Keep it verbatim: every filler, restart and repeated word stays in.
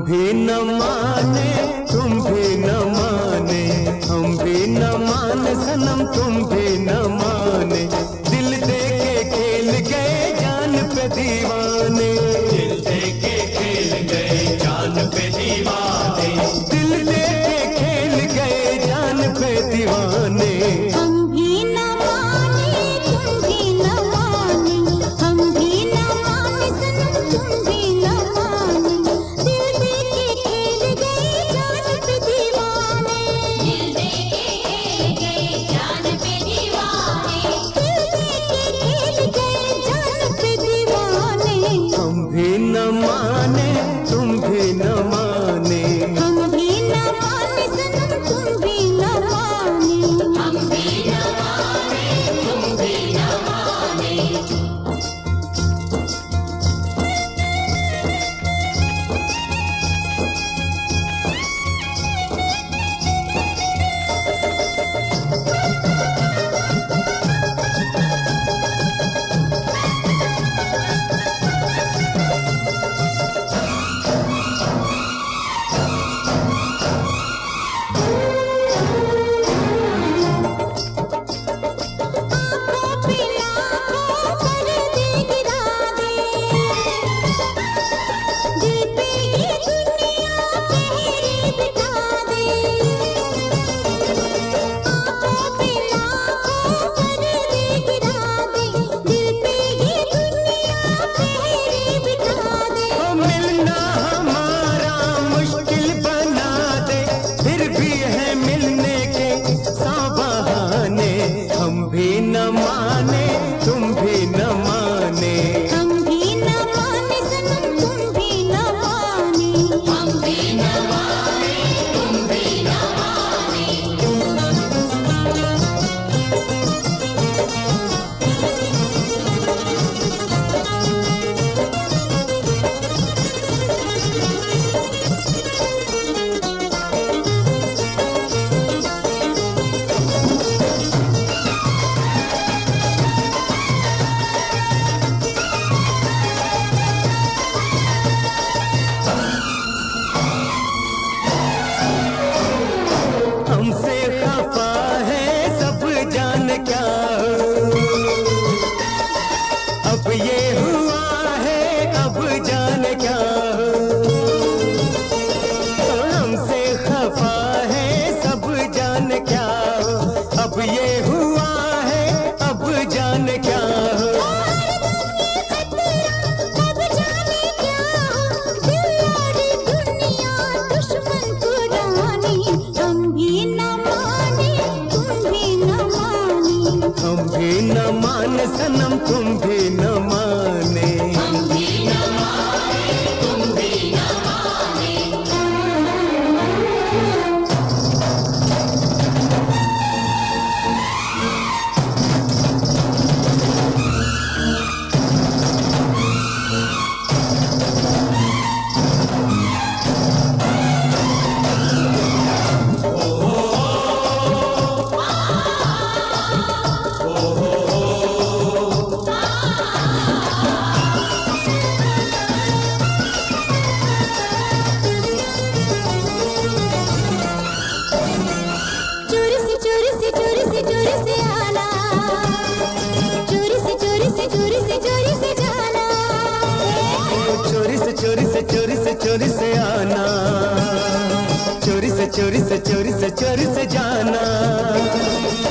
भी न माने तुम भी न माने, हम भी न माने सनम तुम भी न माने। दिल दे के खेल गए जान पे दीवाने, दिल दे के खेल गए जान पे दीवाने, दिल दे के खेल गए जान पे दीवाने। हम भी न माने तुम भी न माने, हम भी न माने सनम तुम भी न माने। दिल दे के खेल गए जान पे दीवाने, दिल दे के खेल गए जान पे दीवाने, दिल दे के खेल गए जान पे दीवाने। हम भी न माने तुम भी न माने, हम भी न माने सनम तुम भी न माने, हम भी न माने तुम भी न माने। हमसे खफा है सब जान क्या अब ये हुआ है, अब जान क्या हमसे खफा है सब जान क्या, अब ये हुआ है, अब जान क्या। हम भी न माने सनम तुम भी न माने, हम भी न माने तुम भी न माने। चोरी से चोरी से चोरी से आना, चोरी से चोरी से चोरी से चोरी से जाना।